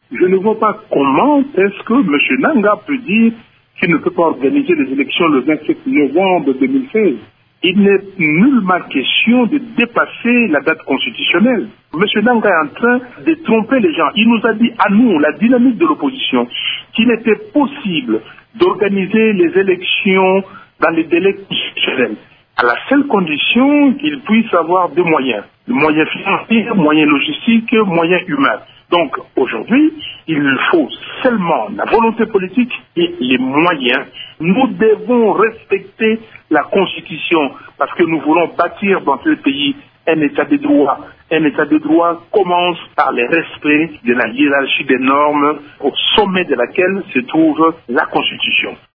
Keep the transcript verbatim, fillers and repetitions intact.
Je ne vois pas comment est-ce que M. Nanga peut dire qu'il ne peut pas organiser les élections le vingt-sept novembre deux mille seize. Il n'est nullement question de dépasser la date constitutionnelle. M. Nanga est en train de tromper les gens. Il nous a dit à nous, la dynamique de l'opposition, qu'il était possible d'organiser les élections dans les délais constitutionnels, à la seule condition qu'il puisse avoir deux moyens. Moyens financiers, moyens logistiques, moyens humains. Donc aujourd'hui, il faut seulement la volonté politique et les moyens. Nous devons respecter la Constitution parce que nous voulons bâtir dans ce pays un état de droit. Un état de droit commence par le respect de la hiérarchie des normes au sommet de laquelle se trouve la Constitution.